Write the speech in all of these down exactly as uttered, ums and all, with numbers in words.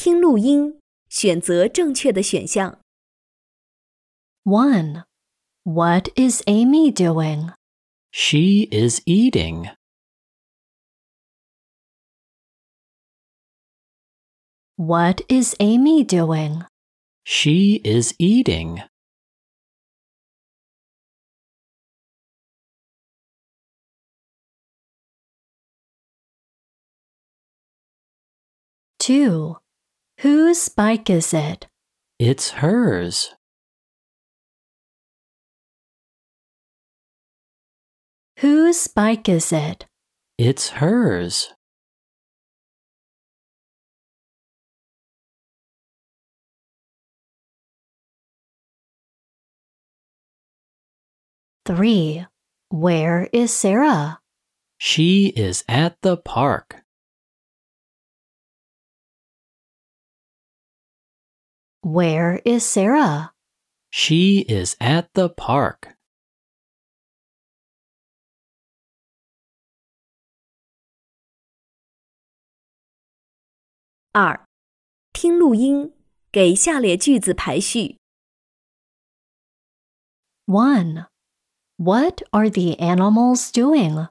听录音，选择正确的选项。 one. What is Amy doing? She is eating. What is Amy doing? She is eating. two. Whose bike is it? It's hers. Whose bike is it? It's hers. three. Where is Sarah? She is at the park. Where is Sarah? She is at the park. 二、听录音，给下列句子排序。 one. What are the animals doing?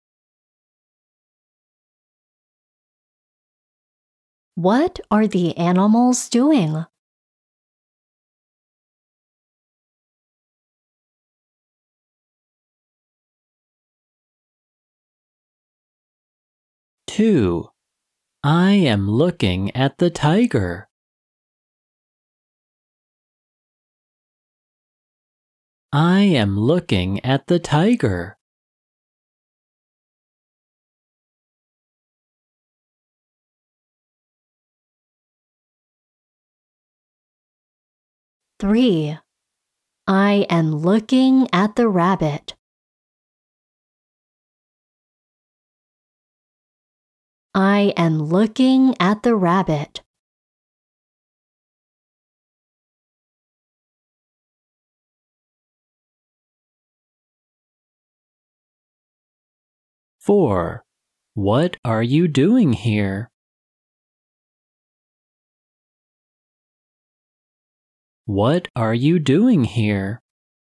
What are the animals doing? two. I am looking at the tiger. I am looking at the tiger. three. I am looking at the rabbit. I am looking at the rabbit. four. What are you doing here? What are you doing here?